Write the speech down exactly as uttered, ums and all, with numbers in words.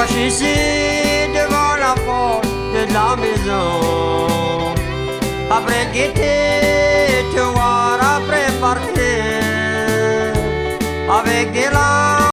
ici devant la porte de la maison. Après guetter, te voir après partir avec des larmes.